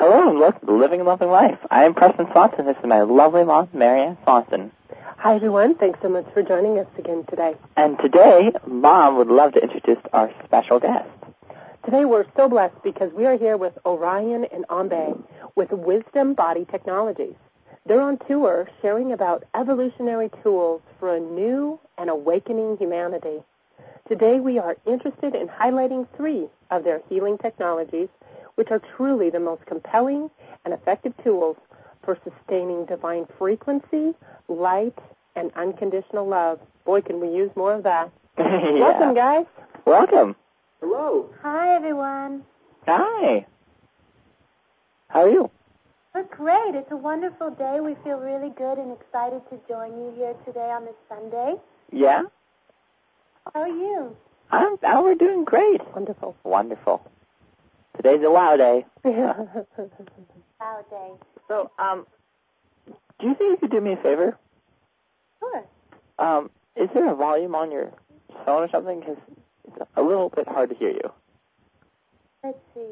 Hello and welcome to Living and Loving Life. I am Preston Swanson. This is my lovely mom, Marianne Swanson. Hi, everyone. Thanks so much for joining us again today. And today, Mom would love to introduce our special guest. Today, we're so blessed because we are here with Orion and Ambe with Wisdom Body Technologies. They're on tour sharing about evolutionary tools for a new and awakening humanity. Today, we are interested in highlighting 3 of their healing technologies, which are truly the most compelling and effective tools for sustaining divine frequency, light, and unconditional love. Boy, can we use more of that. Yeah. Welcome, guys. Welcome. Hello. Hi, everyone. Hi. How are you? We're great. It's a wonderful day. We feel really good and excited to join you here today on this Sunday. Yeah? How are you? We're doing great. Wonderful. Wonderful. Today's a wow day. Wow day. So, do you think you could do me a favor? Sure. Is there a volume on your phone or something? Because it's a little bit hard to hear you. Let's see.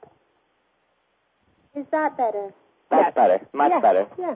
Is that better? That's better. Much better. Yeah.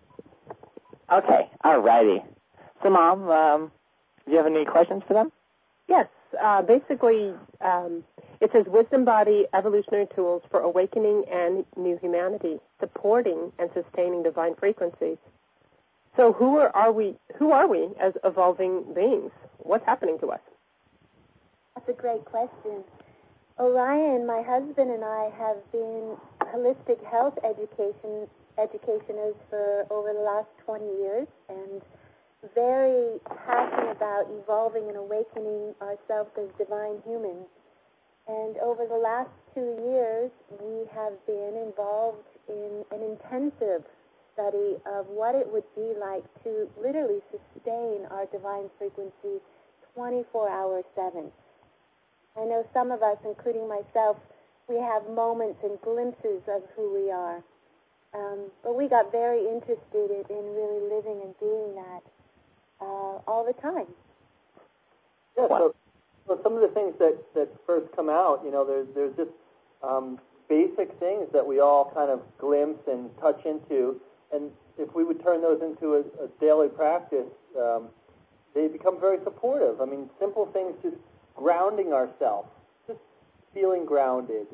Okay. Alrighty. So, Mom, do you have any questions for them? Yes. Basically, it says Wisdom Body Evolutionary Tools for Awakening and New Humanity, Supporting and Sustaining Divine Frequencies. So who are we as evolving beings? What's happening to us? That's a great question. Orion, my husband, and I have been holistic health educationers for over the last 20 years and very passionate about evolving and awakening ourselves as divine humans. And over the last 2 years, we have been involved in an intensive study of what it would be like to literally sustain our divine frequency 24 hours 7. I know some of us, including myself, we have moments and glimpses of who we are. But we got very interested in really living and being that all the time. Yeah, so some of the things that first come out, there's just basic things that we all kind of glimpse and touch into, and if we would turn those into a daily practice, they become very supportive. I mean, simple things, just grounding ourselves, just feeling grounded,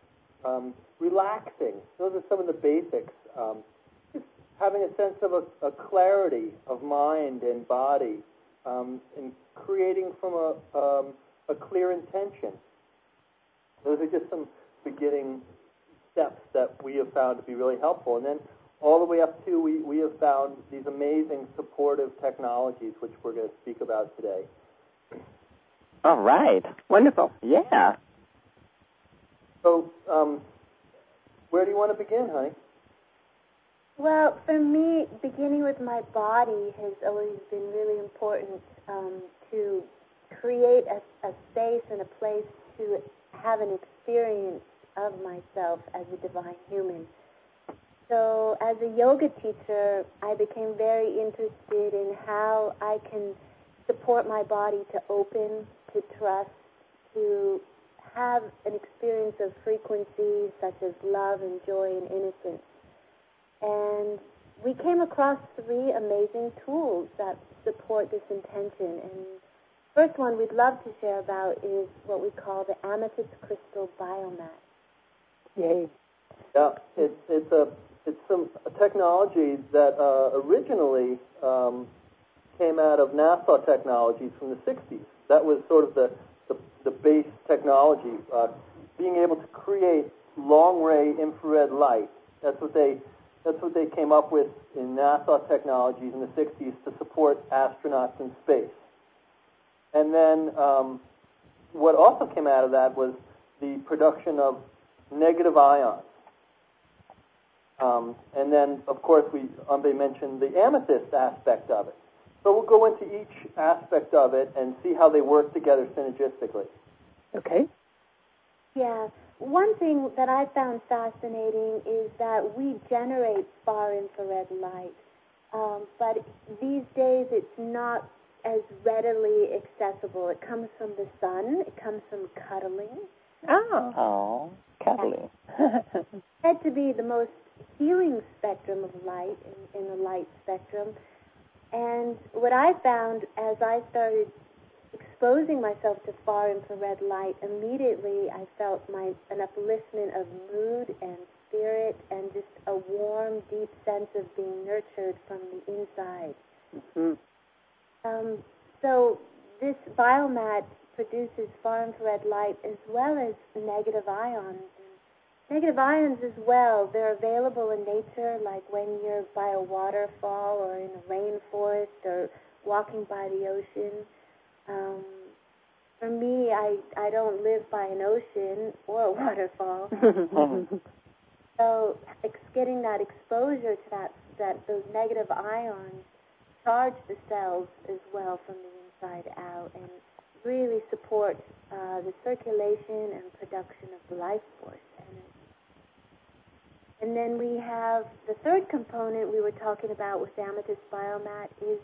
relaxing. Those are some of the basics. Just having a sense of a clarity of mind and body, and creating from a clear intention. Those are just some beginning steps that we have found to be really helpful. And then all the way up to we have found these amazing supportive technologies, which we're going to speak about today. All right. Wonderful. Yeah. So, where do you want to begin, honey? Well, for me, beginning with my body has always been really important to create a space and a place to have an experience of myself as a divine human. So as a yoga teacher, I became very interested in how I can support my body to open, to trust, to have an experience of frequencies such as love and joy and innocence. And we came across 3 amazing tools that support this intention. And first one we'd love to share about is what we call the Amethyst Crystal Biomat. Yay. Yeah, it's some technology that originally came out of NASA technologies from the 60s. That was sort of the base technology, being able to create long-ray infrared light. That's what they came up with in NASA technologies in the 60s to support astronauts in space. And then what also came out of that was the production of negative ions. And then, of course, Ambe mentioned the amethyst aspect of it. So we'll go into each aspect of it and see how they work together synergistically. Okay. Yeah. One thing that I found fascinating is that we generate far infrared light, but these days it's not as readily accessible. It comes from the sun. It comes from cuddling. Oh, cuddling. said to be the most healing spectrum of light in the light spectrum. And what I found as I started exposing myself to far infrared light, immediately I felt an upliftment of mood and spirit and just a warm, deep sense of being nurtured from the inside. So this biomat produces far infrared light as well as negative ions. Negative ions as well, they're available in nature, like when you're by a waterfall or in a rainforest or walking by the ocean. For me, I don't live by an ocean or a waterfall. So getting that exposure to those negative ions charge the cells as well from the inside out and really support the circulation and production of the life force energy. And then we have the third component we were talking about with Amethyst Biomat is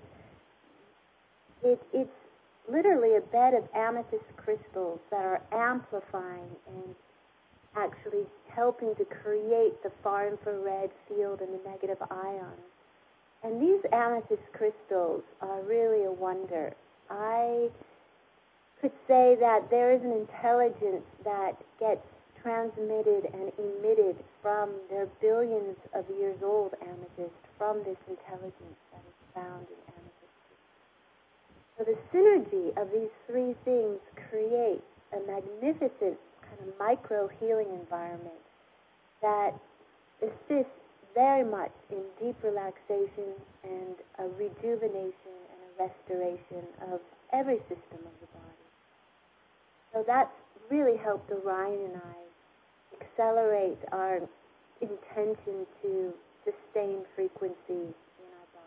it's literally a bed of amethyst crystals that are amplifying and actually helping to create the far infrared field and the negative ions. And these amethyst crystals are really a wonder. I could say that there is an intelligence that gets transmitted and emitted from their billions of years old amethyst, from this intelligence that is found in amethyst. So the synergy of these three things creates a magnificent kind of micro-healing environment that assists very much in deep relaxation and a rejuvenation and a restoration of every system of the body. So that's really helped Orion and I accelerate our intention to sustain frequency in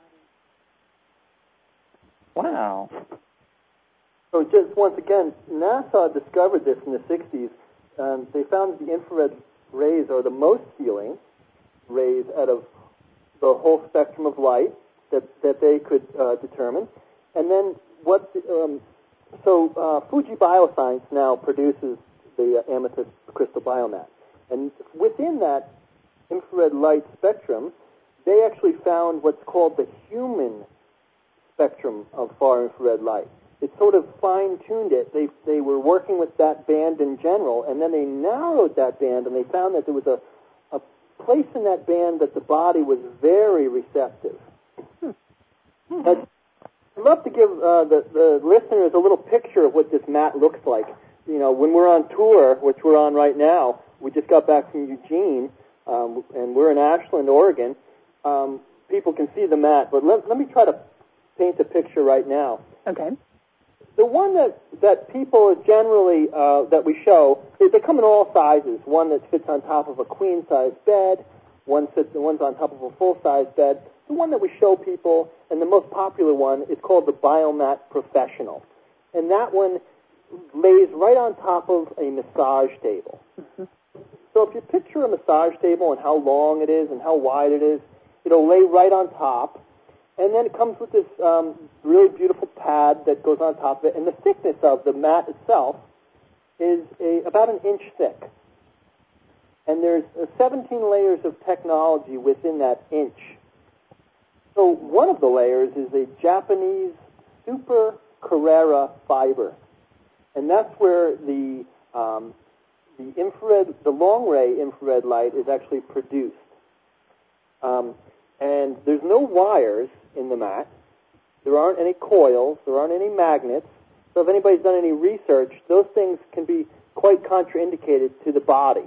our body. Wow. So just once again, NASA discovered this in the 60s. They found that the infrared rays are the most healing rays out of the whole spectrum of light that they could determine. And then Fuji Bioscience now produces the amethyst crystal biomat. And within that infrared light spectrum, they actually found what's called the human spectrum of far infrared light. It sort of fine-tuned it. They were working with that band in general, and then they narrowed that band, and they found that there was a place in that band that the body was very receptive. I'd love to give the listeners a little picture of what this mat looks like. You know, when we're on tour, which we're on right now, we just got back from Eugene, and we're in Ashland, Oregon. People can see the mat, but let me try to paint a picture right now. Okay. The one that people generally, that we show, they come in all sizes. One that fits on top of a queen-size bed, one's on top of a full-size bed. The one that we show people, and the most popular one, is called the Biomat Professional. And that one lays right on top of a massage table. Mm-hmm. So if you picture a massage table and how long it is and how wide it is, it'll lay right on top. And then it comes with this really beautiful pad that goes on top of it. And the thickness of the mat itself is about an inch thick. And there's 17 layers of technology within that inch. So one of the layers is a Japanese Super Carrera fiber. And that's where the infrared, the long ray infrared light is actually produced. And there's no wires in the mat. There aren't any coils. There aren't any magnets. So if anybody's done any research, those things can be quite contraindicated to the body.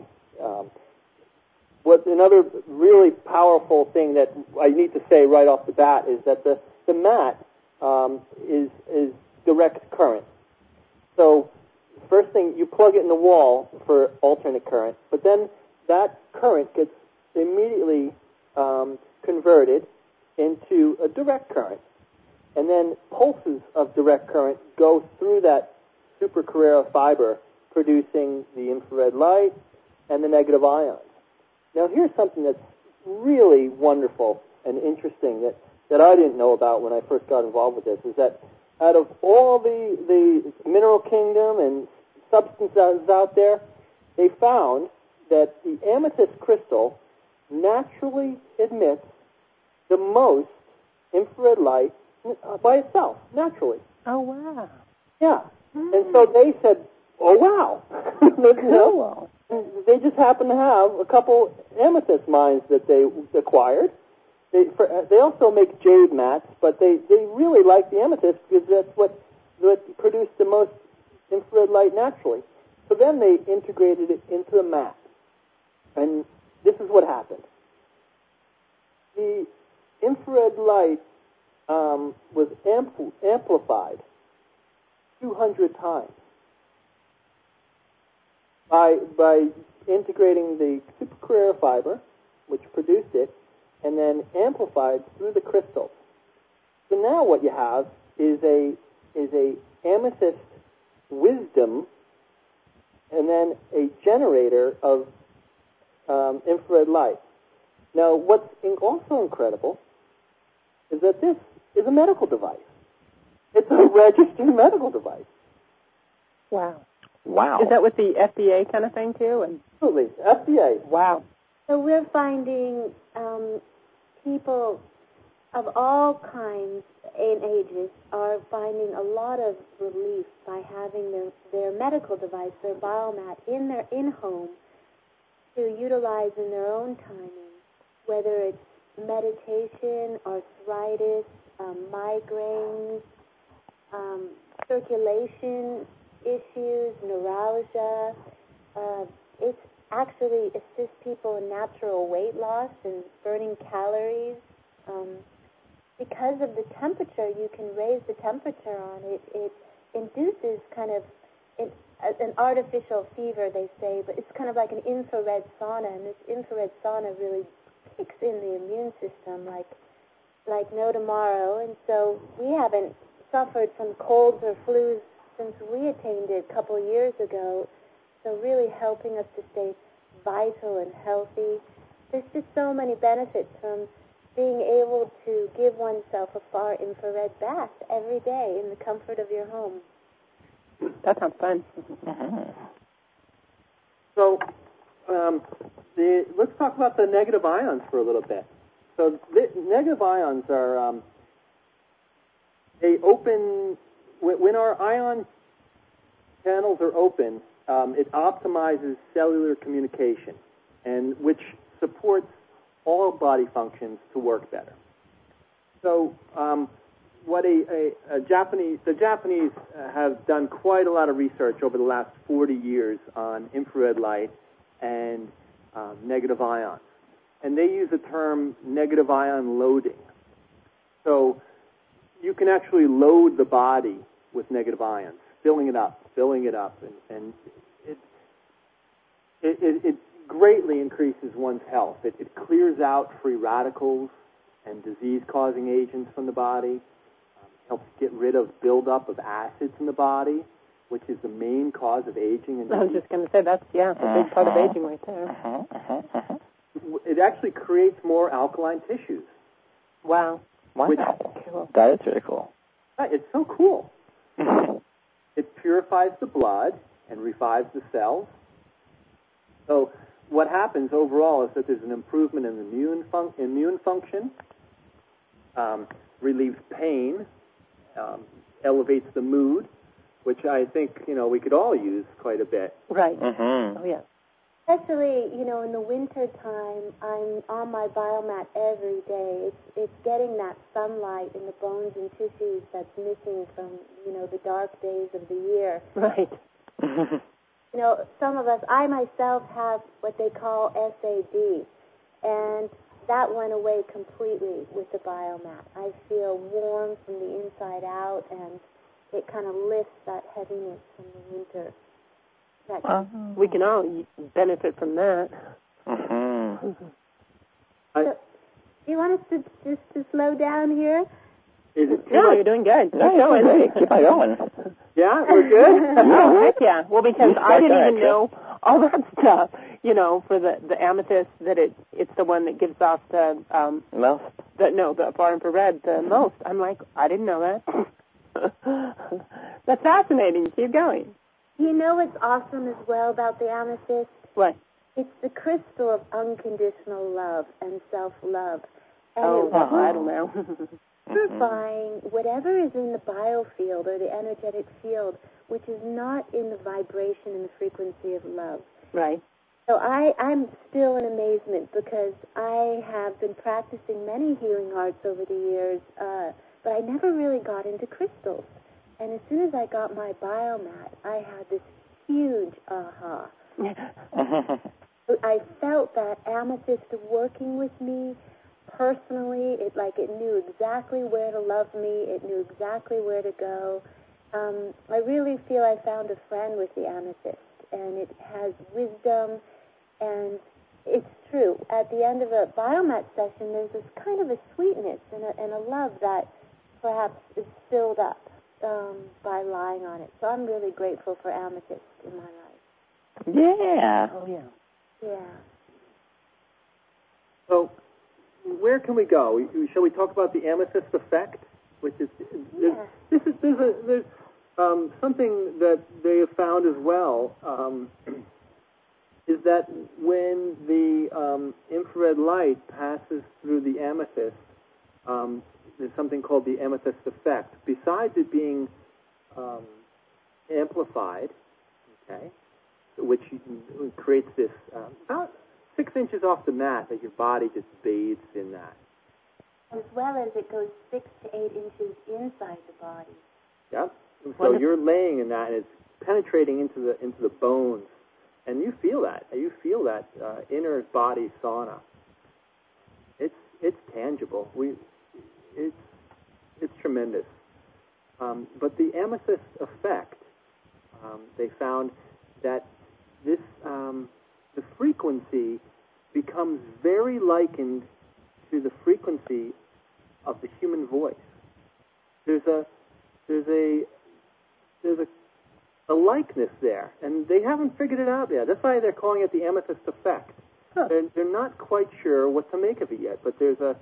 Another really powerful thing that I need to say right off the bat is that the mat is direct current. So first thing, you plug it in the wall for alternate current, but then that current gets immediately converted into a direct current. And then pulses of direct current go through that Super Carrera fiber, producing the infrared light and the negative ions. Now here's something that's really wonderful and interesting that I didn't know about when I first got involved with this, is that out of all the mineral kingdom and substances out there, they found that the amethyst crystal naturally emits the most infrared light by itself, naturally. Oh, wow. Yeah. And so they said, oh, wow. Cool. They just happen to have a couple amethyst mines that they acquired. They also make jade mats, but they really like the amethyst because that's what produced the most infrared light naturally. So then they integrated it into a mat. And this is what happened. The infrared light was amplified 200 times by integrating the supercarrier fiber, which produced it, and then amplified through the crystals. So now what you have is a amethyst wisdom, and then a generator of infrared light. Now, what's also incredible is that this is a medical device. It's a registered medical device. Wow. Wow. Is that with the FDA kind of thing, too? Absolutely. FDA. Wow. So we're finding people of all kinds and ages are finding a lot of relief by having their medical device, their biomat, in their in-home to utilize in their own timing, whether it's meditation, arthritis, migraines, circulation issues, neuralgia. It actually assists people in natural weight loss and burning calories. Because of the temperature, you can raise the temperature on it. It induces kind of an artificial fever, they say, but it's kind of like an infrared sauna, and this infrared sauna really kicks in the immune system like no tomorrow. And so we haven't suffered from colds or flus since we attained it a couple years ago. So really helping us to stay vital and healthy. There's just so many benefits from being able to give oneself a far infrared bath every day in the comfort of your home. That sounds fun. So let's talk about the negative ions for a little bit. So the negative ions are, they open, when our ion channels are open, it optimizes cellular communication, and which supports all body functions to work better. So what the Japanese have done quite a lot of research over the last 40 years on infrared light and negative ions. And they use the term negative ion loading. So you can actually load the body with negative ions, filling it up, and it greatly increases one's health. It clears out free radicals and disease-causing agents from the body. Helps get rid of buildup of acids in the body, which is the main cause of aging. And I was just going to say, that's, a big part of aging right there. It actually creates more alkaline tissues. Wow. Cool. That is really cool. It's so cool. It purifies the blood and revives the cells. So what happens overall is that there's an improvement in immune function, relieves pain, elevates the mood, which I think, we could all use quite a bit. Right. Mm-hmm. Oh, yeah. Especially, in the winter time, I'm on my biomat every day. It's getting that sunlight in the bones and tissues that's missing from, the dark days of the year. Right. Some of us, I myself have what they call SAD, and that went away completely with the biomat. I feel warm from the inside out, and it kind of lifts that heaviness from the winter. We can all benefit from that. Mm-hmm. So, do you want us to slow down here? Is it No, you're doing good. No, great. Keep on going. Yeah, we're good? Oh, heck yeah. Well, because I didn't even actually. know all that stuff, for the amethyst, that it's the one that gives off the Most. the far infrared the most. I'm like, I didn't know that. That's fascinating. Keep going. You know what's awesome as well about the amethyst? What? It's the crystal of unconditional love and self-love. And I don't know. purifying whatever is in the biofield or the energetic field, which is not in the vibration and the frequency of love. Right. So I'm still in amazement because I have been practicing many healing arts over the years, but I never really got into crystals. And as soon as I got my biomat, I had this huge aha. I felt that amethyst working with me personally. It knew exactly where to love me. It knew exactly where to go. I really feel I found a friend with the amethyst, and it has wisdom, and it's true. At the end of a biomat session, there's this kind of a sweetness and a love that perhaps is filled up by lying on it. So I'm really grateful for amethyst in my life. Yeah. Oh, yeah. Yeah. So, where can we go? Shall we talk about the amethyst effect? Which is there's something that they have found as well. Is that when the infrared light passes through the amethyst, there's something called the amethyst effect. Besides it being amplified, okay, which creates this about 6 inches off the mat that your body just bathes in that. As well as it goes 6 to 8 inches inside the body. Yep. So you're laying in that, and it's penetrating into the bones, and you feel that. You feel that inner body sauna. It's tangible. It's tremendous. But the amethyst effect, they found that this the frequency becomes very likened to the frequency of the human voice. There's a likeness there, and they haven't figured it out yet. That's why they're calling it the amethyst effect. Huh. They're not quite sure what to make of it yet, but there's a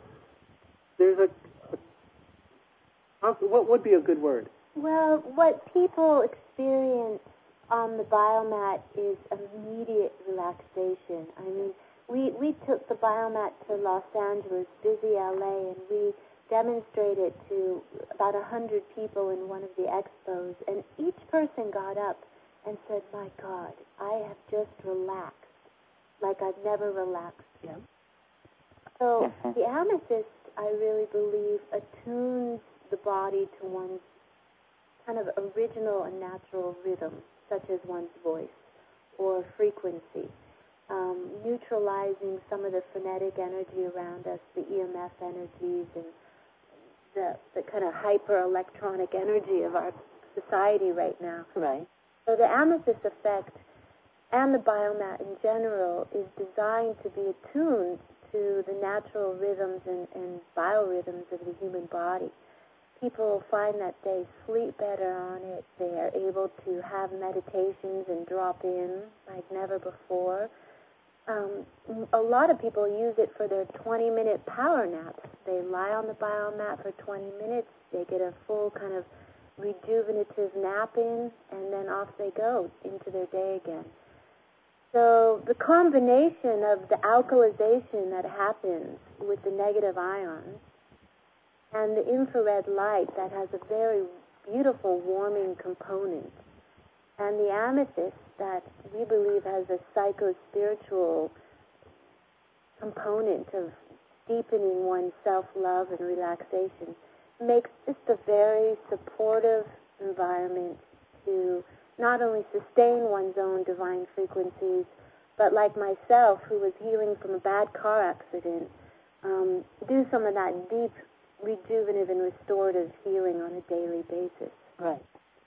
what would be a good word? Well, what people experience on the biomat is immediate relaxation. I mean, we took the biomat to Los Angeles, busy LA, and we demonstrated to about 100 people in one of the expos, and each person got up and said, "My God, I have just relaxed like I've never relaxed." Yeah. So the amethyst, I really believe, attunes the body to one's kind of original and natural rhythm, such as one's voice or frequency, neutralizing some of the phonetic energy around us, the EMF energies, and the kind of hyper-electronic energy of our society right now. Right. So the amethyst effect and the biomat in general is designed to be attuned to the natural rhythms and biorhythms of the human body. People find that they sleep better on it. They are able to have meditations and drop in like never before. A lot of people use it for their 20-minute power naps. They lie on the biomat for 20 minutes. They get a full kind of rejuvenative nap in, and then off they go into their day again. So the combination of the alkalization that happens with the negative ions and the infrared light that has a very beautiful warming component, and the amethyst that we believe has a psycho-spiritual component of deepening one's self-love and relaxation, makes just a very supportive environment to not only sustain one's own divine frequencies, but like myself, who was healing from a bad car accident, do some of that deep rejuvenative and restorative healing on a daily basis. Right.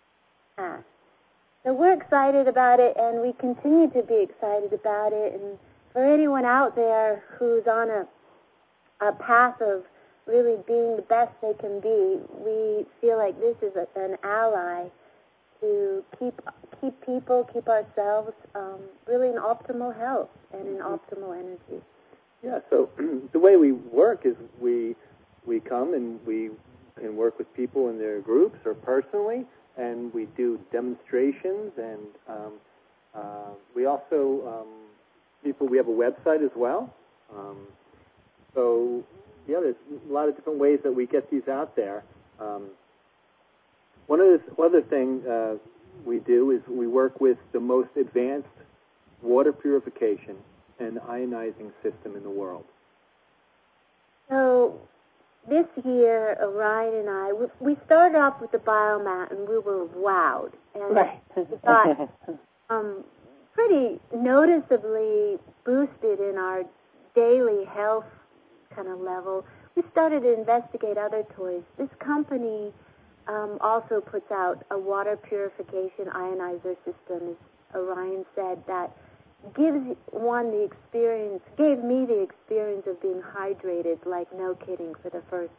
So we're excited about it, and we continue to be excited about it. And for anyone out there who's on a path of really being the best they can be, we feel like this is an ally to keep people, keep ourselves really in optimal health and in optimal energy. Yeah, so the way we work is we come and we can work with people in their groups or personally, and we do demonstrations, and we also people. We have a website as well. So, yeah, there's a lot of different ways that we get these out there. One other thing we do is we work with the most advanced water purification and ionizing system in the world. So this year, Orion and I, we started off with the biomat, and we were wowed. And we got pretty noticeably boosted in our daily health kind of level. We started to investigate other toys. This company also puts out a water purification ionizer system, as Orion said, that gives one the experience, gave me the experience of being hydrated, like no kidding, for the first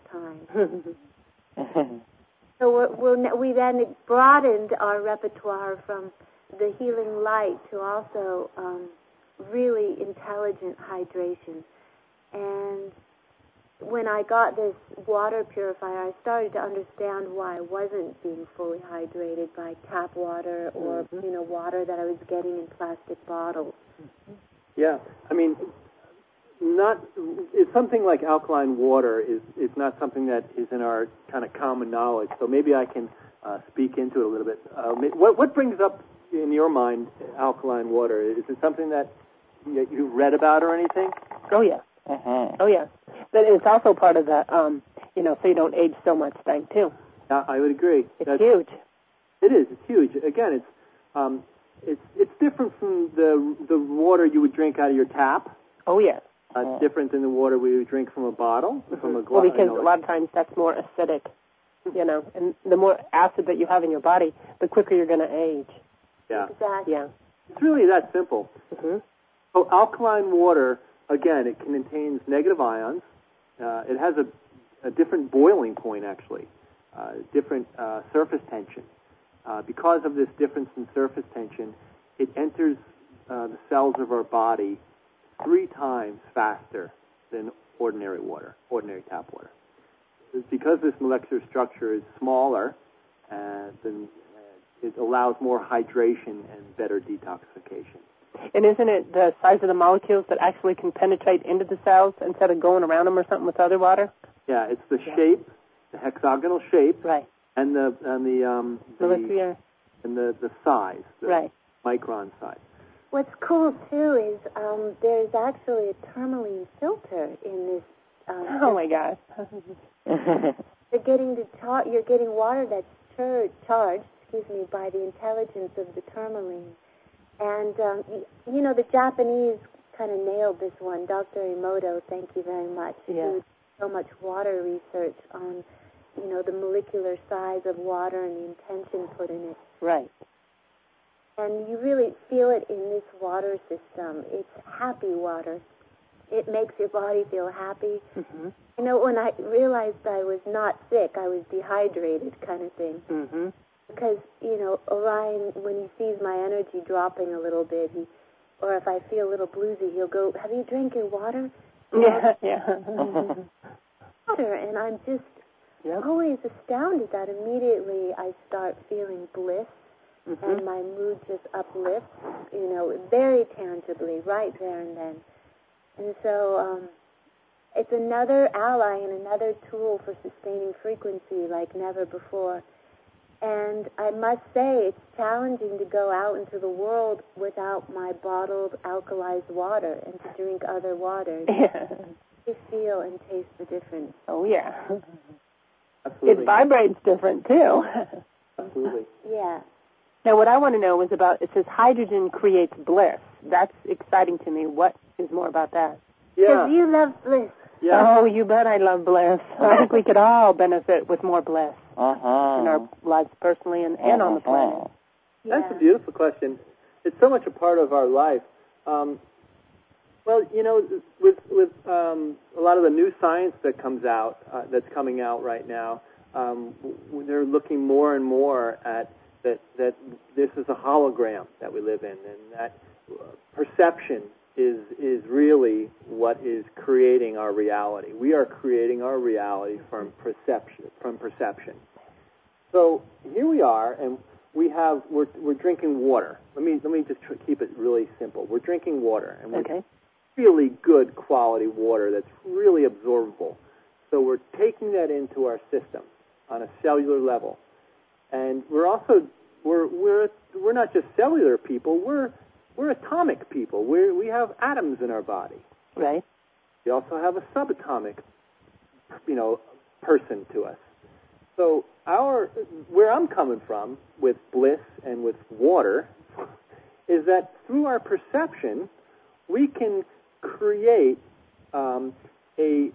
time. So we then broadened our repertoire from the healing light to also really intelligent hydration. And when I got this water purifier, I started to understand why I wasn't being fully hydrated by tap water or, water that I was getting in plastic bottles. Yeah, I mean, it's something like alkaline water is not something that is in our kind of common knowledge. So maybe I can speak into it a little bit. What brings up in your mind alkaline water? Is it something that you've read about or anything? Oh, yeah. Oh, yeah. But it's also part of the, so you don't age so much thing, too. I would agree. It's huge. It is. It's huge. Again, it's different from the water you would drink out of your tap. Oh, yeah. It's different than the water we would drink from a bottle, from a glass. Well, because a lot of times that's more acidic, and the more acid that you have in your body, the quicker you're going to age. Yeah. Exactly. Yeah. It's really that simple. Mm-hmm. So alkaline water, again, it contains negative ions. It has a different boiling point, actually, different surface tension. Because of this difference in surface tension, it enters the cells of our body 3 times faster than ordinary water, ordinary tap water. Because this molecular structure is smaller, then it allows more hydration and better detoxification. And isn't it the size of the molecules that actually can penetrate into the cells instead of going around them or something with other water? Yeah, it's the shape, the hexagonal shape, right, and the molecular, and the size, the micron size. What's cool too is there's actually a tourmaline filter in this. Oh my gosh! You're getting water that's charged, by the intelligence of the tourmaline. And, the Japanese kind of nailed this one. Dr. Emoto, thank you very much. Yeah. He did so much water research on, the molecular size of water and the intention put in it. Right. And you really feel it in this water system. It's happy water. It makes your body feel happy. Mm-hmm. When I realized I was not sick, I was dehydrated kind of thing. Mm-hmm. Because, Orion, when he sees my energy dropping a little bit, or if I feel a little bluesy, he'll go, "Have you drank your water?" Yeah. Water, and I'm just always astounded that immediately I start feeling bliss, and my mood just uplifts, very tangibly, right there and then. And so it's another ally and another tool for sustaining frequency like never before. And I must say, it's challenging to go out into the world without my bottled alkalized water and to drink other waters. Yeah. To feel and taste the difference. Oh, yeah. Absolutely. It vibrates different, too. Absolutely. Yeah. Now, what I want to know is it says hydrogen creates bliss. That's exciting to me. What is more about that? Yeah. Because you love bliss. Yeah. Oh, you bet I love bliss. I think we could all benefit with more bliss in our lives personally and on the planet. Yeah. That's a beautiful question. It's so much a part of our life. Well, with a lot of the new science that comes out, that's coming out right now, they're looking more and more at that this is a hologram that we live in, and that perception is really what is creating our reality. We are creating our reality from perception. So here we are, and we're drinking water. Let me just keep it really simple. We're drinking water, and we're Okay. really good quality water that's really absorbable. So we're taking that into our system on a cellular level, and we're also we're not just cellular people. We're atomic people. We have atoms in our body. Right. We also have a subatomic, person to us. So where I'm coming from with bliss and with water is that through our perception, we can create a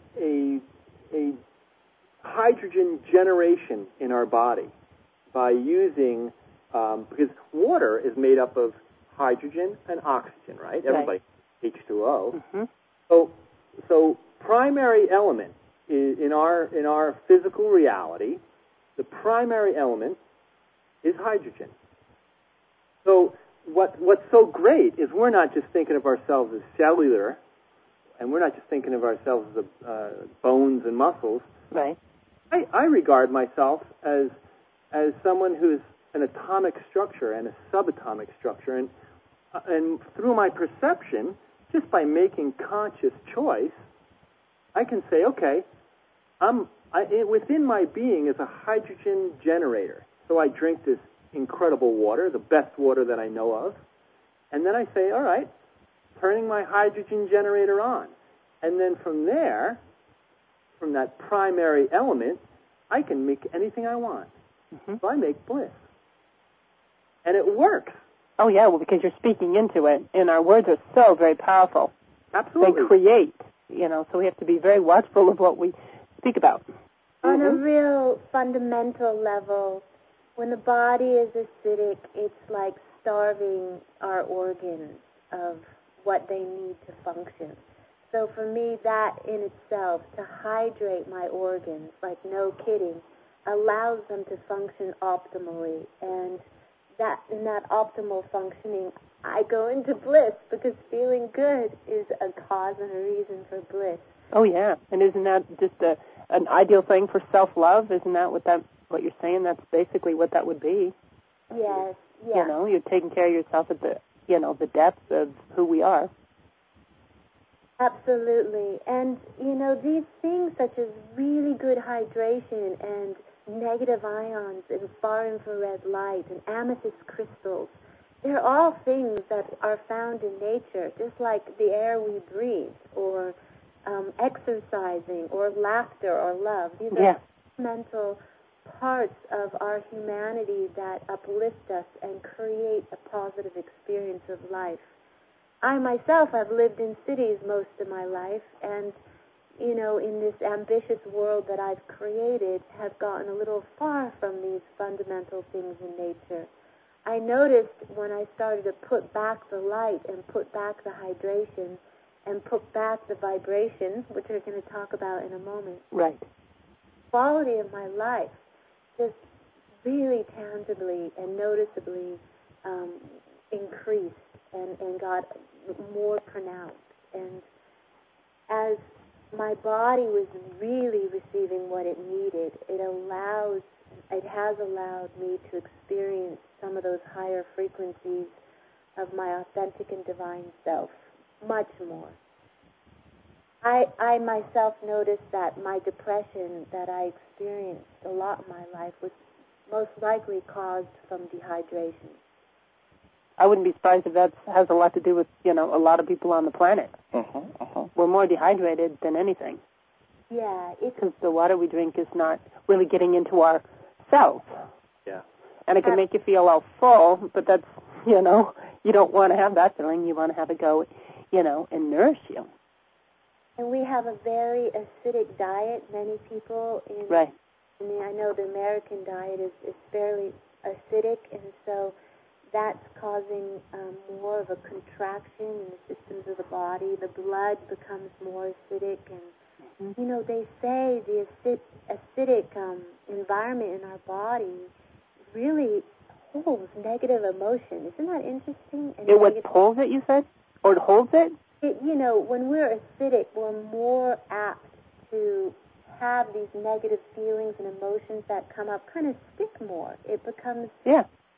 hydrogen generation in our body by using, because water is made up of hydrogen and oxygen, right? Everybody, H2O. Mm-hmm. So primary element is in our physical reality, the primary element is hydrogen. So what's so great is we're not just thinking of ourselves as cellular, and we're not just thinking of ourselves as bones and muscles. Right. I regard myself as someone who's an atomic structure and a subatomic structure, and through my perception, just by making conscious choice, I can say, okay, within my being is a hydrogen generator. So I drink this incredible water, the best water that I know of, and then I say, all right, turning my hydrogen generator on. And then from there, from that primary element, I can make anything I want. Mm-hmm. So I make bliss. And it works. Oh, yeah, well, because you're speaking into it, and our words are so very powerful. Absolutely. They create, so we have to be very watchful of what we speak about. On a real fundamental level, when the body is acidic, it's like starving our organs of what they need to function. So for me, that in itself, to hydrate my organs, like no kidding, allows them to function optimally. And that in that optimal functioning, I go into bliss, because feeling good is a cause and a reason for bliss. Oh, yeah. And isn't that just an ideal thing for self-love? Isn't that what you're saying? That's basically what that would be. Yes, yes. You're taking care of yourself at the depth of who we are. Absolutely. And, these things such as really good hydration and negative ions and far infrared light and amethyst crystals, they're all things that are found in nature, just like the air we breathe, or exercising, or laughter, or love. These are fundamental parts of our humanity that uplift us and create a positive experience of life. I myself have lived in cities most of my life, and, in this ambitious world that I've created, have gotten a little far from these fundamental things in nature. I noticed when I started to put back the light and put back the hydration and put back the vibration, which we're going to talk about in a moment. Right. The quality of my life just really tangibly and noticeably increased and got more pronounced. And as my body was really receiving what it needed, it has allowed me to experience some of those higher frequencies of my authentic and divine self, much more. I myself noticed that my depression that I experienced a lot in my life was most likely caused from dehydration. I wouldn't be surprised if that has a lot to do with, a lot of people on the planet. We're more dehydrated than anything. Yeah. Because the water we drink is not really getting into our cells. Yeah. And it can make you feel all full, but that's, you don't want to have that feeling. You want to have it go, and nourish you. And we have a very acidic diet. Many people Right. I know the American diet is fairly acidic, and so that's causing more of a contraction in the systems of the body. The blood becomes more acidic, and they say the acidic environment in our body really holds negative emotion. Isn't that interesting? It what pulls it, you said? Or it holds it? When we're acidic, we're more apt to have these negative feelings and emotions that come up kind of stick more. It becomes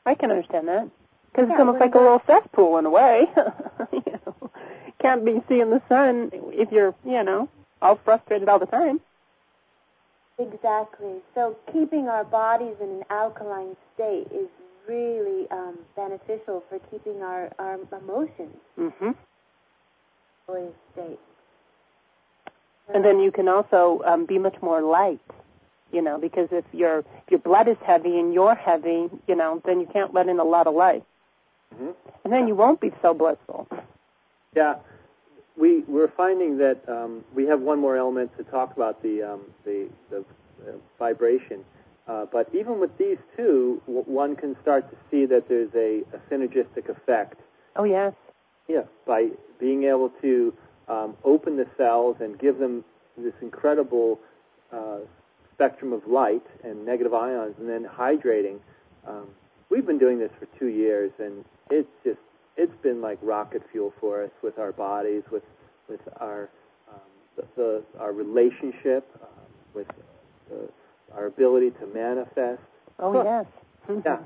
I can understand that. Because it's almost like a little cesspool in a way. Can't be seeing the sun if you're, all frustrated all the time. Exactly. So keeping our bodies in an alkaline state is really beneficial for keeping our emotions in a state. And then you can also be much more light, because if your blood is heavy and you're heavy, then you can't let in a lot of light. Mm-hmm. And then you won't be so blissful. Yeah. We're finding that we have one more element to talk about, the vibration. But even with these two, one can start to see that there's a synergistic effect. Oh, yes. Yeah, by being able to open the cells and give them this incredible spectrum of light and negative ions, and then hydrating. We've been doing this for 2 years, and it's been like rocket fuel for us with our bodies, with our our relationship, with our ability to manifest. Oh, yes. Yeah.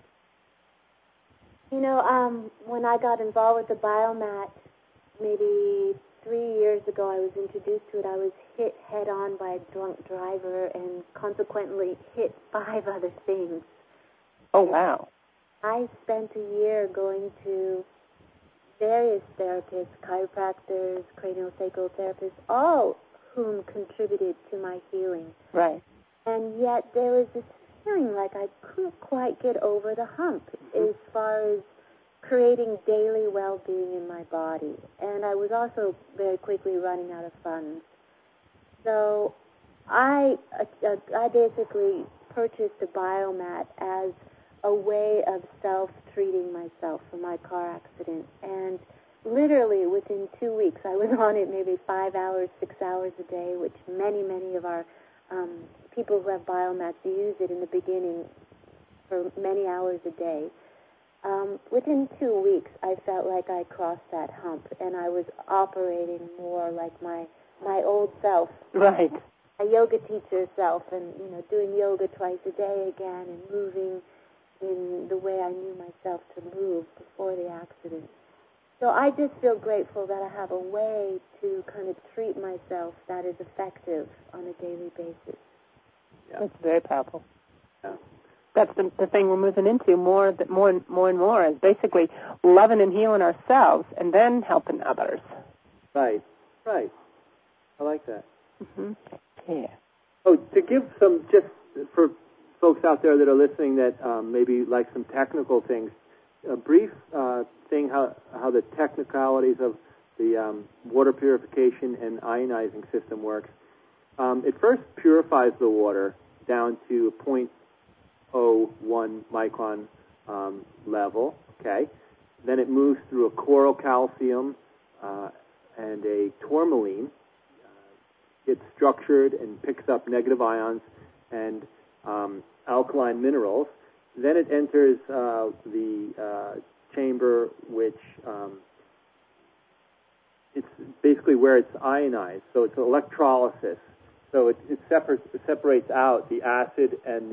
When I got involved with the biomat, maybe 3 years ago, I was introduced to it. I was hit head-on by a drunk driver and consequently hit 5 other things. Oh, wow. I spent a year going to various therapists, chiropractors, craniosacral therapists, all whom contributed to my healing. Right. And yet there was this feeling like I couldn't quite get over the hump as far as creating daily well-being in my body. And I was also very quickly running out of funds. So I basically purchased a biomat as a way of self-treating myself for my car accident. And literally within 2 weeks, I was on it maybe 5 hours, 6 hours a day, which many of our people who have biomats use it in the beginning for many hours a day. Within 2 weeks, I felt like I crossed that hump, and I was operating more like my old self. Right. A yoga teacher self, and, doing yoga twice a day again and moving in the way I knew myself to move before the accident. So I just feel grateful that I have a way to kind of treat myself that is effective on a daily basis. Yeah. That's very powerful. Yeah. That's the thing we're moving into more and more is basically loving and healing ourselves and then helping others. Right. I like that. Mm-hmm. Yeah. Oh, to give some, just for folks out there that are listening that maybe like some technical things, a brief thing how the technicalities of the water purification and ionizing system works. It first purifies the water down to 0.01 micron level, okay? Then it moves through a coral calcium and a tourmaline. It's structured and picks up negative ions and alkaline minerals. Then it enters the chamber, which it's basically where it's ionized. So it's electrolysis. So it separates out the acid and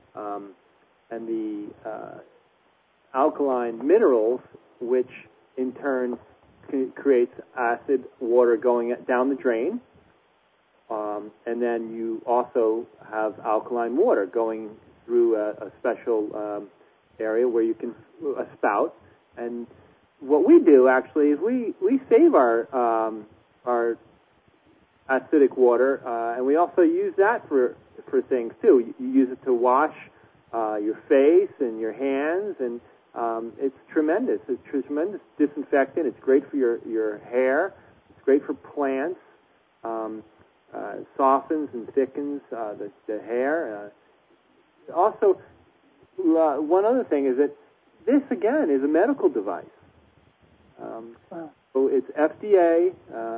the alkaline minerals, which in turn creates acid water going down the drain. And then you also have alkaline water going through a special area where you can, a spout. And what we do actually is we save our acidic water, and we also use that for things too. You use it to wash your face and your hands, and it's tremendous. It's a tremendous disinfectant. It's great for your hair. It's great for plants. Softens and thickens the hair. Also, one other thing is that this, again, is a medical device. Wow. So it's FDA,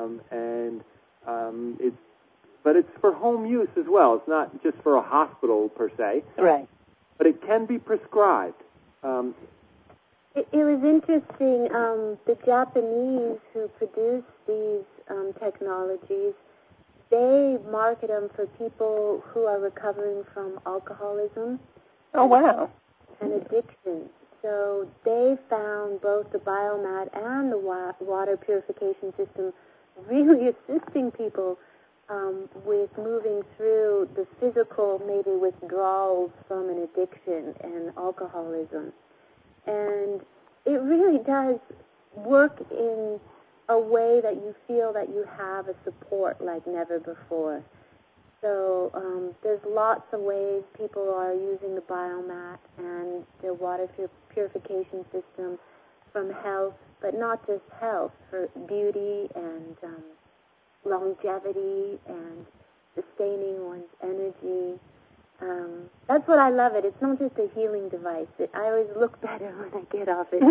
but it's for home use as well. It's not just for a hospital per se. Right. But it can be prescribed. It was interesting. The Japanese who produce these technologies, they market them for people who are recovering from alcoholism. Oh, wow. And addiction. so they found both the biomat and the water purification system really assisting people with moving through the physical, maybe withdrawals from an addiction and alcoholism. And it really does work in a way that you feel that you have a support like never before. So there's lots of ways people are using the biomat and the water purification system from health, but not just health, for beauty and longevity and sustaining one's energy. That's what I love it. It's not just a healing device. I always look better when I get off it.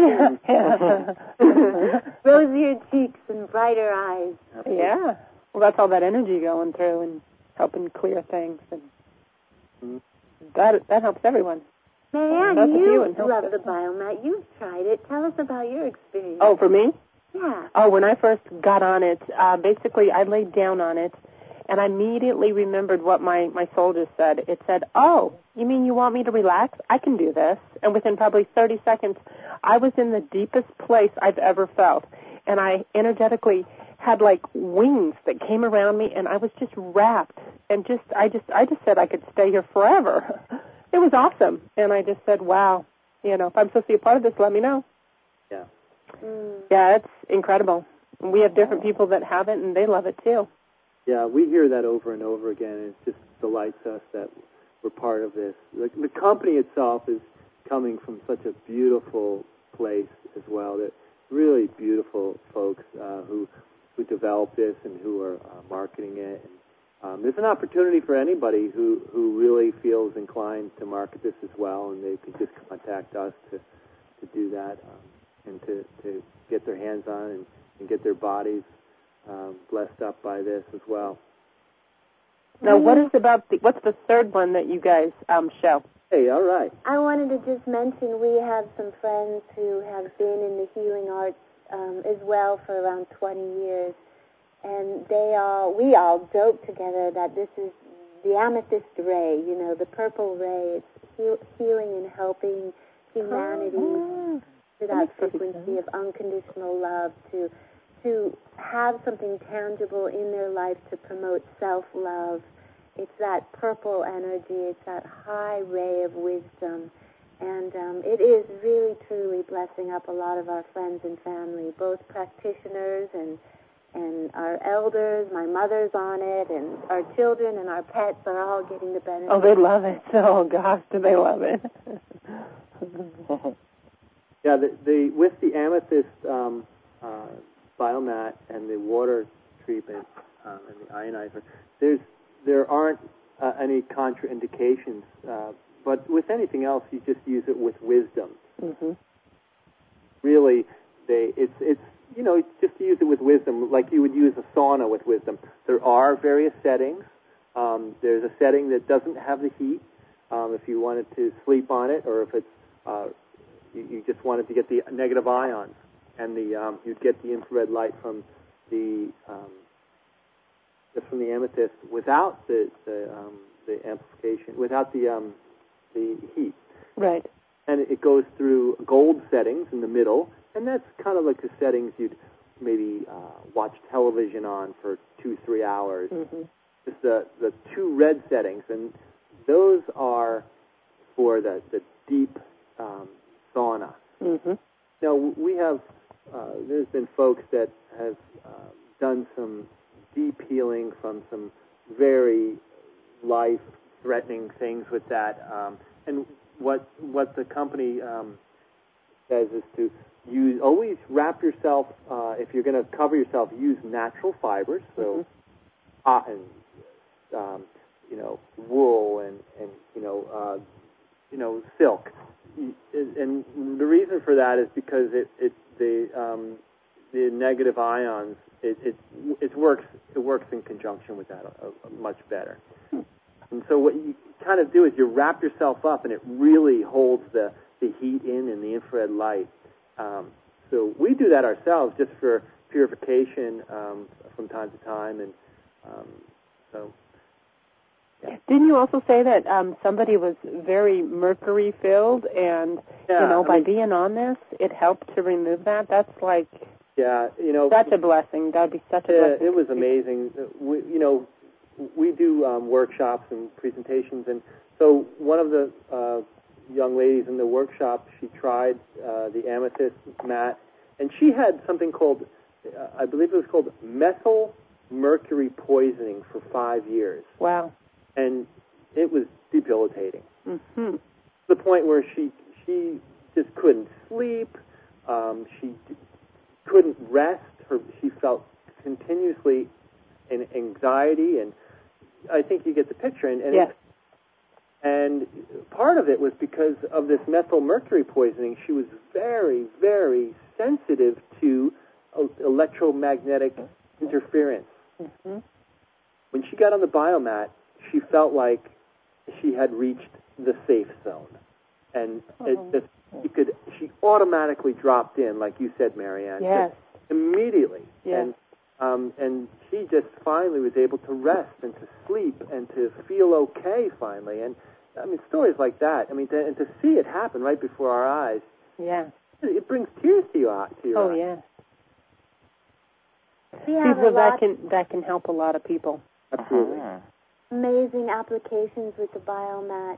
Rosier cheeks and brighter eyes. Yeah. Well, that's all that energy going through and helping clear things, and that helps everyone. Marianne, you love the biomat. You've tried it. Tell us about your experience. Oh, for me? Yeah. Oh, when I first got on it, basically I laid down on it, and I immediately remembered what my soul just said. It said, oh, you mean you want me to relax? I can do this. And within probably 30 seconds, I was in the deepest place I've ever felt, and I energetically had like wings that came around me, and I was just wrapped, and I just said I could stay here forever. It was awesome, and I just said, wow, if I'm supposed to be a part of this, let me know. Yeah. Yeah, it's incredible. We have different people that have it, and they love it too. Yeah, we hear that over and over again, and it just delights us that we're part of this. The company itself is coming from such a beautiful place as well. That really beautiful folks who developed this and who are marketing it. And, there's an opportunity for anybody who really feels inclined to market this as well, and they can just contact us to do that and to get their hands on and get their bodies blessed up by this as well. Now, what's the third one that you guys show? Hey, all right. I wanted to just mention we have some friends who have been in the healing arts as well for around 20 years, and we all joke together that this is the amethyst ray, the purple ray. It's healing and helping humanity to that frequency of unconditional love, to have something tangible in their life to promote self-love. It's that purple energy. It's that high ray of wisdom. And it is really, truly blessing up a lot of our friends and family, both practitioners and our elders. My mother's on it, and our children and our pets are all getting the benefit. Oh, they love it. Oh, gosh, do they love it. Yeah, with the amethyst biomat and the water treatment and the ionizer, there aren't any contraindications. But with anything else, you just use it with wisdom. Mm-hmm. Really, it's just to use it with wisdom, like you would use a sauna with wisdom. There are various settings. There's a setting that doesn't have the heat. If you wanted to sleep on it, or if it's you just wanted to get the negative ions, and you'd get the infrared light from just from the amethyst without the amplification, without the heat. Right. And it goes through gold settings in the middle, and that's kind of like the settings you'd maybe watch television on for 2-3 hours. Mm-hmm. Just the two red settings, and those are for the deep sauna. Mm-hmm. Now, we have, there's been folks that have done some deep healing from some very life-threatening things with that. And what the company says is to always wrap yourself, if you're going to cover yourself, use natural fibers, so cotton, wool, and silk. And the reason for that is because the negative ions, it works in conjunction with that much better. And so what you kind of do is you wrap yourself up, and it really holds the heat in the infrared light. So we do that ourselves just for purification from time to time, and so Didn't you also say that somebody was very mercury filled, and by being on this, it helped to remove that? That's like such a blessing. That'd be such a blessing. It was amazing. We do workshops and presentations, and so one of the young ladies in the workshop, she tried the amethyst mat, and she had something called, I believe it was called methyl mercury poisoning for 5 years. Wow. And it was debilitating. Mm-hmm. To the point where she just couldn't sleep. She couldn't rest. She felt continuously in anxiety, and I think you get the picture. And part of it was because of this methyl mercury poisoning. She was very, very sensitive to electromagnetic interference. Mm-hmm. When she got on the biomat, she felt like she had reached the safe zone, and she automatically dropped in, like you said, Marianne. Yes. Immediately. Yes. And she just finally was able to rest and to sleep and to feel okay finally. And I mean, stories like that. I mean, and to see it happen right before our eyes. Yeah. It brings tears to your eyes. Oh yeah. That can help a lot of people. Absolutely. Amazing applications with the biomat.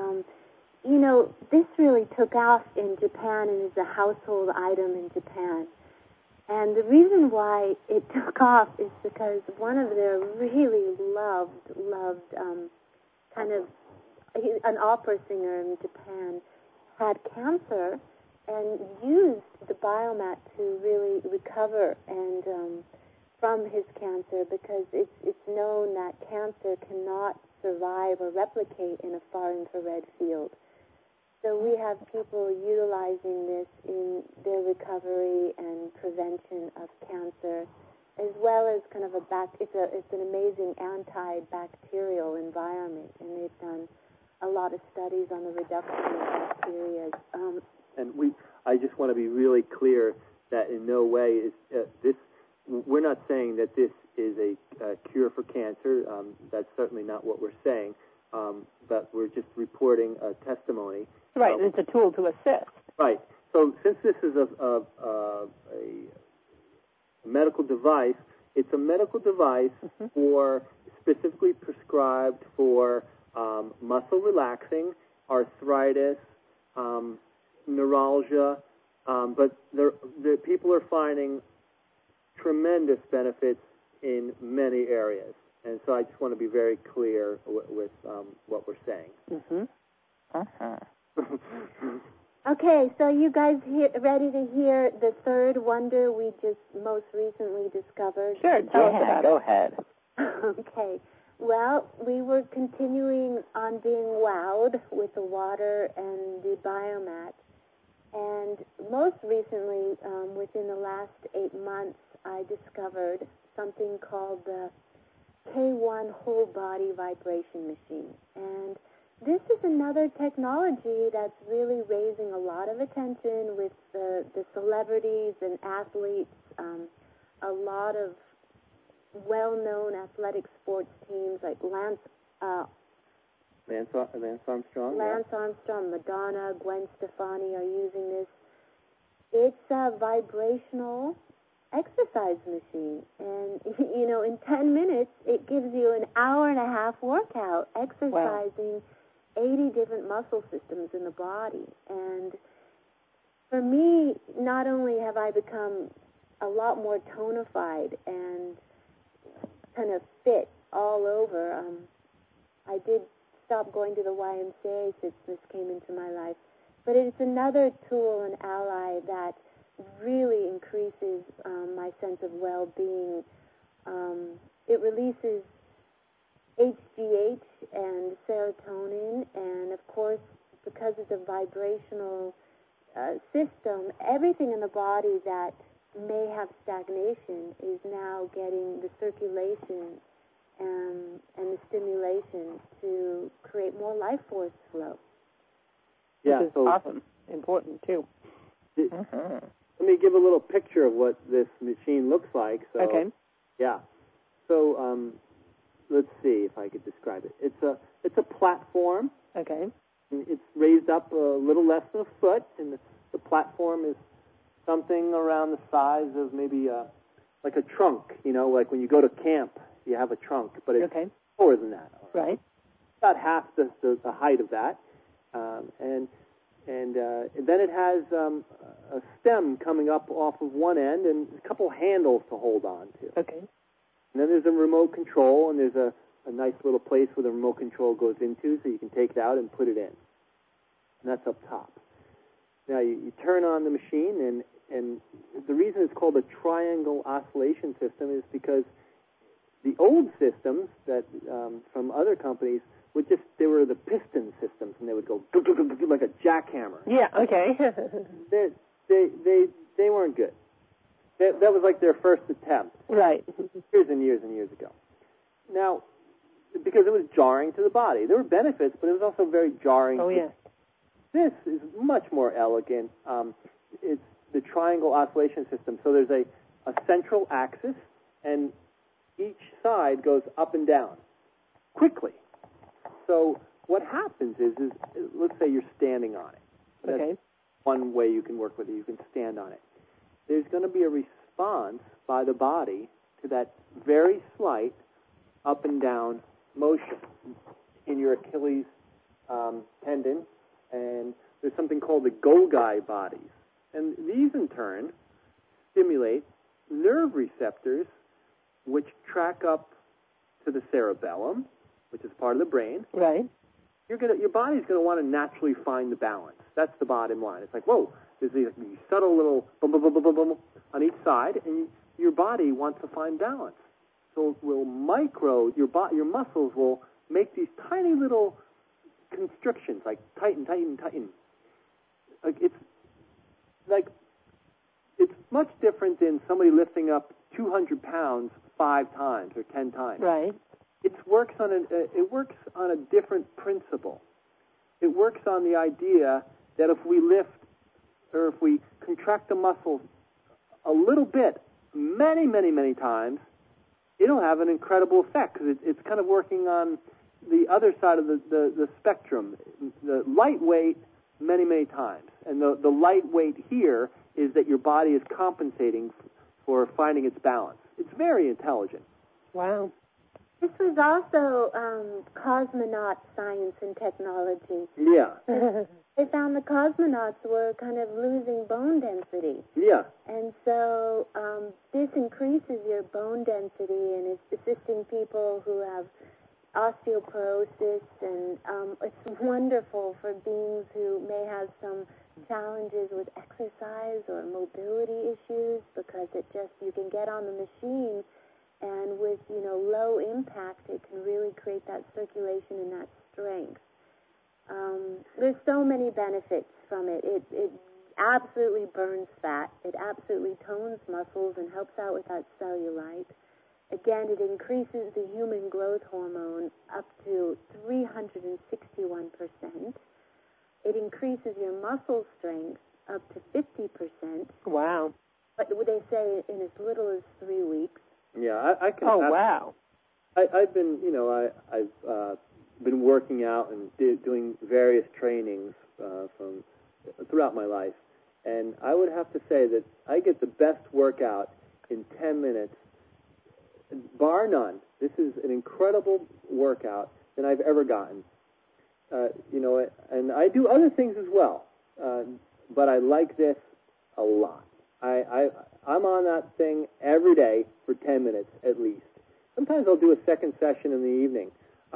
This really took off in Japan and is a household item in Japan. And the reason why it took off is because one of their really loved an opera singer in Japan had cancer and used the biomat to really recover and from his cancer, because it's known that cancer cannot survive or replicate in a far infrared field. So we have people utilizing this in their recovery and prevention of cancer, as well as kind of it's an amazing antibacterial environment, and they've done a lot of studies on the reduction of bacteria. I just want to be really clear that in no way is this. We're not saying that this is a cure for cancer. That's certainly not what we're saying. But we're just reporting a testimony. Right, and it's a tool to assist. Right. So since this is a medical device, it's a medical device for specifically prescribed for muscle relaxing, arthritis, neuralgia, but the people are finding tremendous benefits in many areas. And so I just want to be very clear with what we're saying. Mm-hmm. Okay, so you guys ready to hear the third wonder we just most recently discovered? Sure, tell us about it. Go ahead. Okay. Well, we were continuing on being wowed with the water and the biomat. And most recently, within the last 8 months, I discovered something called the K1 Whole Body Vibration Machine. And this is another technology that's really raising a lot of attention with the celebrities and athletes, a lot of well-known athletic sports teams like Lance Armstrong. Lance Armstrong, Madonna, Gwen Stefani are using this. It's a vibrational exercise machine, and in 10 minutes it gives you an hour and a half workout exercising 80 different muscle systems in the body. And for me, not only have I become a lot more tonified and kind of fit all over, I did stop going to the YMCA since this came into my life, but it's another tool and ally that really increases my sense of well-being. It releases HGH and serotonin, and of course, because it's a vibrational system, everything in the body that may have stagnation is now getting the circulation and the stimulation to create more life force flow. Yeah, which is awesome. Important, too. Let me give a little picture of what this machine looks like. So, okay. Yeah. So let's see if I could describe it. It's a platform. Okay. It's raised up a little less than a foot, and the platform is something around the size of maybe like a trunk. Like when you go to camp, you have a trunk, but it's lower than that. Right. About half the height of that, and then it has a stem coming up off of one end and a couple handles to hold on to. Okay. And then there's a remote control, and there's a nice little place where the remote control goes into, so you can take it out and put it in. And that's up top. Now you turn on the machine, and the reason it's called a triangle oscillation system is because the old systems that from other companies they were the piston systems, and they would go like a jackhammer. Yeah. Okay. They weren't good. That was like their first attempt. Right. Years and years and years ago. Now, because it was jarring to the body. There were benefits, but it was also very jarring. Oh, yeah. This is much more elegant. It's the triangle oscillation system. So there's a central axis, and each side goes up and down quickly. So what happens is let's say you're standing on it. That's one way you can work with it. You can stand on it. There's going to be a response by the body to that very slight up and down motion in your Achilles tendon, and there's something called the Golgi bodies. And these, in turn, stimulate nerve receptors which track up to the cerebellum, which is part of the brain. Right. Your body's going to want to naturally find the balance. That's the bottom line. It's like, whoa, there's these subtle little boom, boom, boom, boom, boom, boom on each side, and your body wants to find balance. So it will your muscles will make these tiny little constrictions, like tighten, tighten, tighten. It's much different than somebody lifting up 200 pounds 5 times or 10 times. Right. It works on a different principle. It works on the idea that if we lift or if we contract the muscles a little bit, many, many, many times, it'll have an incredible effect because it's kind of working on the other side of the spectrum, the lightweight many, many times. And the lightweight here is that your body is compensating for finding its balance. It's very intelligent. Wow. This was also cosmonaut science and technology. Yeah. They found the cosmonauts were kind of losing bone density. Yeah. And so this increases your bone density, and it's assisting people who have osteoporosis, and it's wonderful for beings who may have some challenges with exercise or mobility issues, because you can get on the machine, and with low impact, it can really create that circulation and that strength. There's so many benefits from it. It absolutely burns fat. It absolutely tones muscles and helps out with that cellulite. Again, it increases the human growth hormone up to 361%. It increases your muscle strength up to 50%. Wow. But would they say in as little as 3 weeks? Yeah, I can. Oh, wow. I've been, I've been working out and doing various trainings from throughout my life, and I would have to say that I get the best workout in 10 minutes, bar none. This is an incredible workout than I've ever gotten. And I do other things as well, but I like this a lot. I'm on that thing every day for 10 minutes at least. Sometimes I'll do a second session in the evening.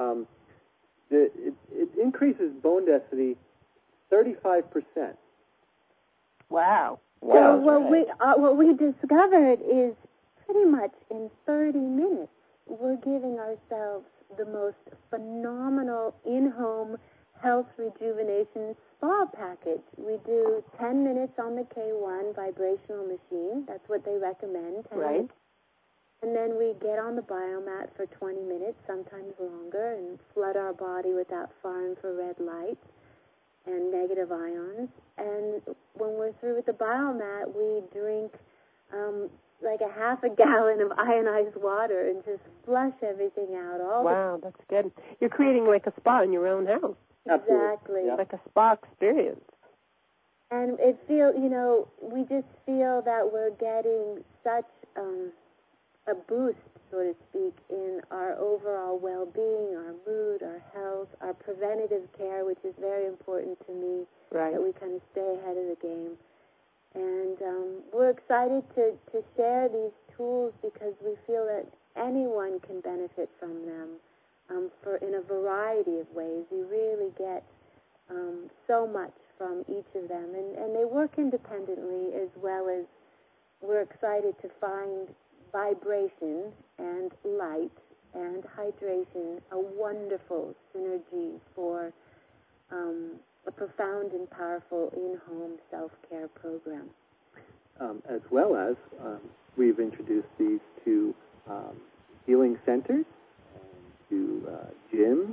It increases bone density 35%. Wow. So what we discovered is pretty much in 30 minutes, we're giving ourselves the most phenomenal in-home health rejuvenation spa package. We do 10 minutes on the K1 vibrational machine. That's what they recommend. 10 Right. minutes. And then we get on the biomat for 20 minutes, sometimes longer, and flood our body with that far infrared light and negative ions. And when we're through with the biomat, we drink like a half a gallon of ionized water and just flush everything out. Wow, that's good. You're creating like a spa in your own house. Exactly. Yeah. Like a spa experience. And we just feel that we're getting such a boost, so to speak, in our overall well-being, our mood, our health, our preventative care, which is very important to me, Right. that we kind of stay ahead of the game. And we're excited to share these tools because we feel that anyone can benefit from them in a variety of ways. You really get so much from each of them. And they work independently as well as we're excited to find vibration and light and hydration a wonderful synergy for a profound and powerful in-home self-care program. As well as we've introduced these to healing centers, to gyms,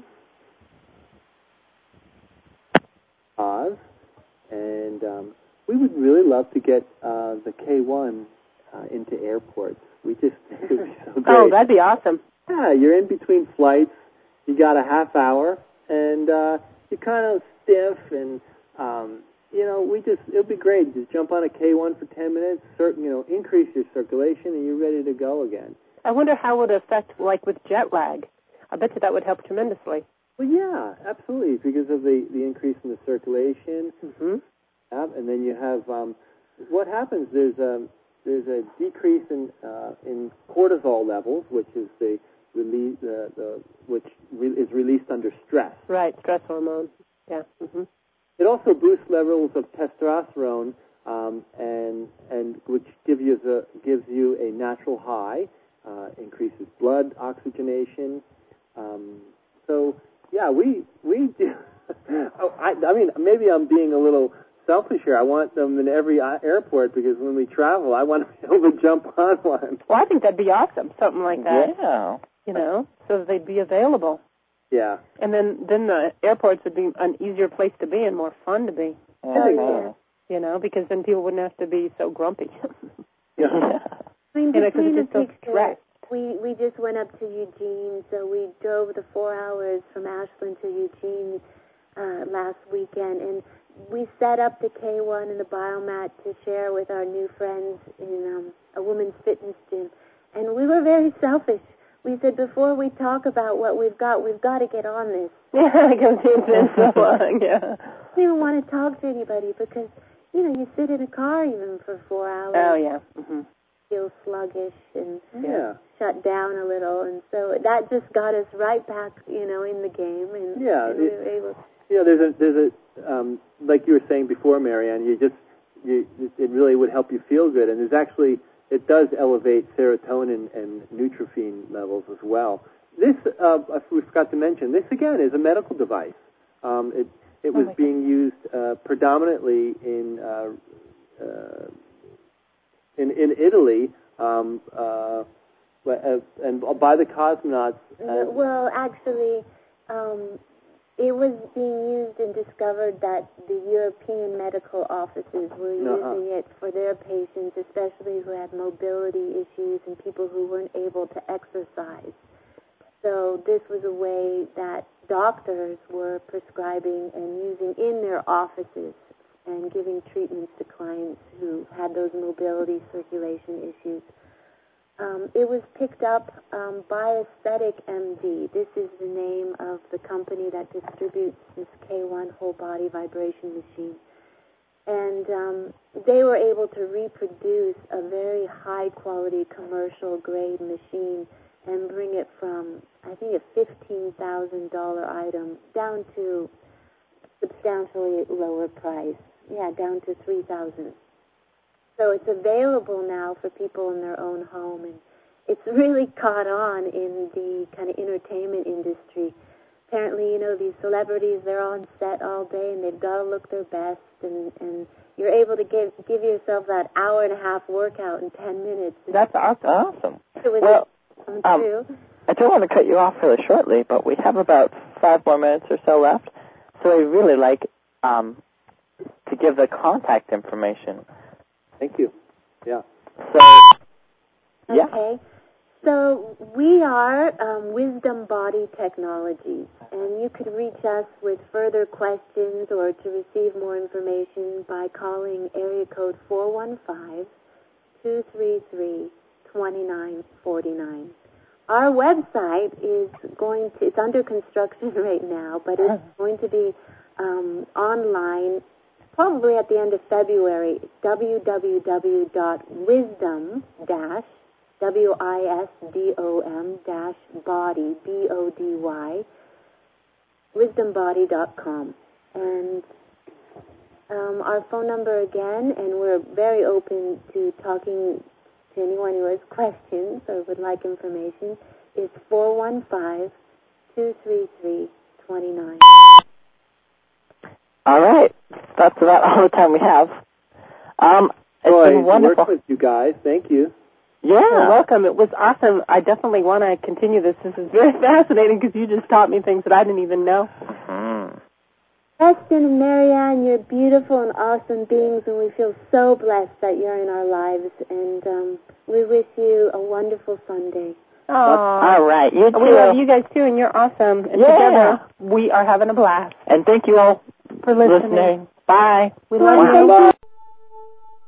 spas, and we would really love to get the K1 into airports. We just think it would be so great. Oh, that'd be awesome. Yeah, you're in between flights. You got a half hour, and you're kind of stiff, and it'll be great. Just jump on a K1 for 10 minutes, increase your circulation, and you're ready to go again. I wonder how it would affect, like with jet lag. I bet you that would help tremendously. Well, yeah, absolutely, because of the increase in the circulation. Mm-hmm. And then you have what happens. There's a decrease in cortisol levels, which is which is released under stress. Right, stress hormone. Yeah. Mm-hmm. It also boosts levels of testosterone, and which gives you a natural high, increases blood oxygenation. So yeah, we do. I mean, maybe I'm being a little selfish here. I want them in every airport because when we travel, I want to be able to jump on one. Well, I think that'd be awesome, something like that. Yeah. So that they'd be available. Yeah. And then the airports would be an easier place to be and more fun to be. Because then people wouldn't have to be so grumpy. Yeah. I mean, because between it's the just so stressed. we just went up to Eugene, so we drove the 4 hours from Ashland to Eugene last weekend, and we set up the K1 and the biomat to share with our new friends in a women's fitness gym. And we were very selfish. We said, before we talk about what we've got to get on this. Yeah, because it's been so long, yeah. I don't even want to talk to anybody because, you sit in a car even for 4 hours. Oh, yeah. Mm-hmm. Feel sluggish and shut down a little. And so that just got us right back, in the game. And, and we were able to. There's a like you were saying before, Marianne, it really would help you feel good. And there's actually, it does elevate serotonin and neutrophil levels as well. This, we forgot to mention, this again is a medical device. It was being used predominantly in Italy, and by the cosmonauts. Well, actually, it was being used and discovered that the European medical offices were using it for their patients, especially who had mobility issues and people who weren't able to exercise. So this was a way that doctors were prescribing and using in their offices and giving treatments to clients who had those mobility circulation issues. It was picked up by Aesthetic MD. This is the name of the company that distributes this K1 whole body vibration machine. And they were able to reproduce a very high quality commercial grade machine and bring it from, I think, a $15,000 item down to substantially lower price. Yeah, down to $3,000. So it's available now for people in their own home, and it's really caught on in the kind of entertainment industry. Apparently, these celebrities, they're on set all day, and they've got to look their best, and you're able to give yourself that hour and a half workout in 10 minutes. That's awesome. Awesome. It was well, true. I don't want to cut you off really shortly, but we have about 5 more minutes or so left, so I'd really like to give the contact information. Thank you. Yeah. So Yeah. Okay. So we are Wisdom Body Technologies, and you could reach us with further questions or to receive more information by calling area code 415-233-2949. Our website is it's under construction right now, but it's going to be online probably at the end of February. www.wisdom-body, B-O-D-Y, wisdombody.com. And our phone number again, and we're very open to talking to anyone who has questions or would like information, is 415-233-29. All right. That's about all the time we have. It's been wonderful. Work with you guys. Thank you. Yeah. You're welcome. It was awesome. I definitely want to continue this. This is very fascinating because you just taught me things that I didn't even know. Mm-hmm. Preston and Marianne, you're beautiful and awesome beings, and we feel so blessed that you're in our lives. And we wish you a wonderful Sunday. Oh, all right. You too. We love you guys too, and you're awesome. And together, we are having a blast. And thank you all for listening. Bye. We love you. Bye.